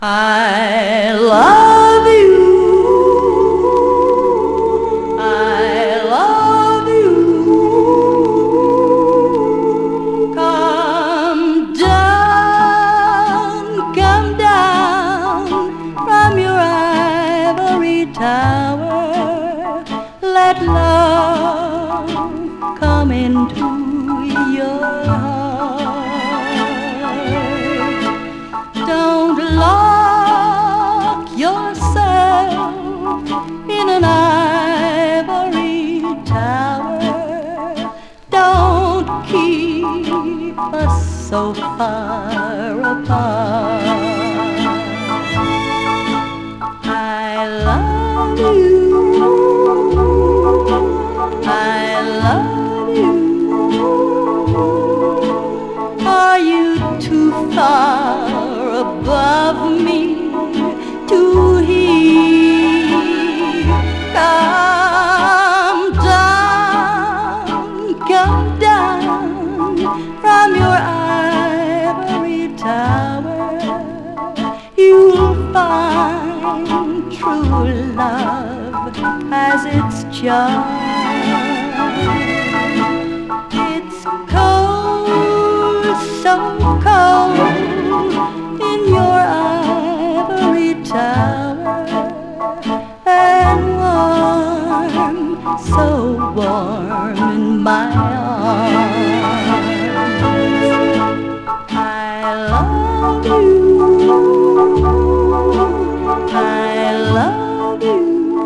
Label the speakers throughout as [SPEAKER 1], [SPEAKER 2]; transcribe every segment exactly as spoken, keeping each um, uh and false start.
[SPEAKER 1] I love you, I love you. Come down, come down from your ivory tower. Let love come into your heart. Don't lock yourself in an ivory tower. Don't keep us so far apart. I love you, I love you. Are you too far above me to hear? Come down, come down from your ivory tower. You'll find true love has its charm. It's cold, so cold in your ivory tower, and warm, so warm in my arms. I love you, I love you.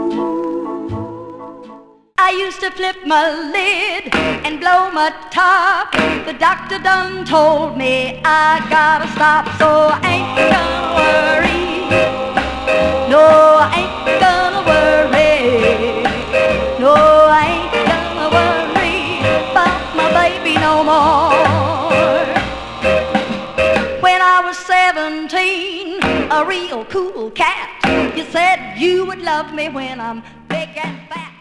[SPEAKER 1] I used to flip my lid and blow my top. The doctor done told me I gotta stop, so I ain't gonna worry. No, I ain't gonna worry. No, I ain't gonna worry about my baby no more. When I was seventeen, a real cool cat, you said you would love me when I'm big and fat.